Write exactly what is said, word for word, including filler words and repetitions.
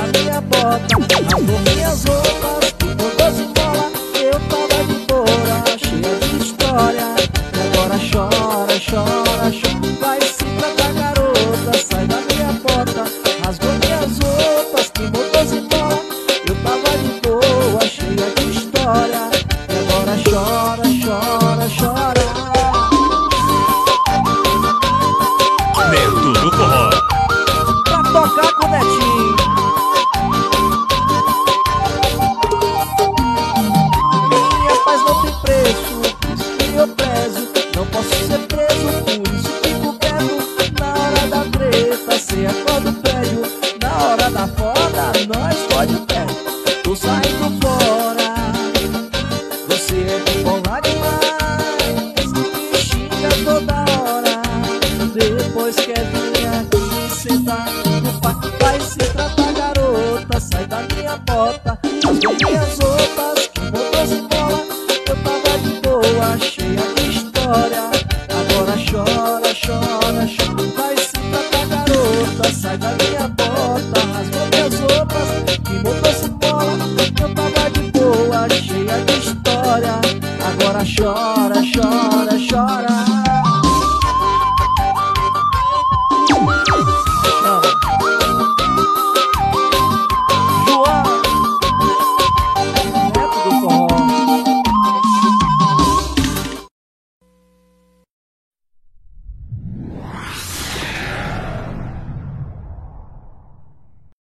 minha bota, rasgou minhas roupas, botou de bola. Eu tava de boa, cheia de história, e agora chora, chora, chora. Vai se tratar, garota, sai da minha bota, rasgou minhas roupas, que botou de bola. Eu tava de boa, cheia de história, e agora chora, chora, chora. Neto do Forró. Pra tocar com o Netinho. Minha paz não tem preço, por isso que eu prezo. Não posso ser preso, por isso fico quieto. Na hora da treta, cê acorda o prédio. Na hora da foda, nós fode o pé. Tô saindo fora, você é bipolar demais, me xinga toda hora. Depois quer vir aqui sentar no parque, vai se tratar, garota, sai da minha bota, rasgou minhas roupas, que botou de bola. Eu tava de boa, cheia de história, agora chora, chora, chora. Vai se tratar, garota, sai da minha bota, rasgou minhas roupas, que botou de bola. Eu tava de boa, cheia de história, agora chora, chora, chora.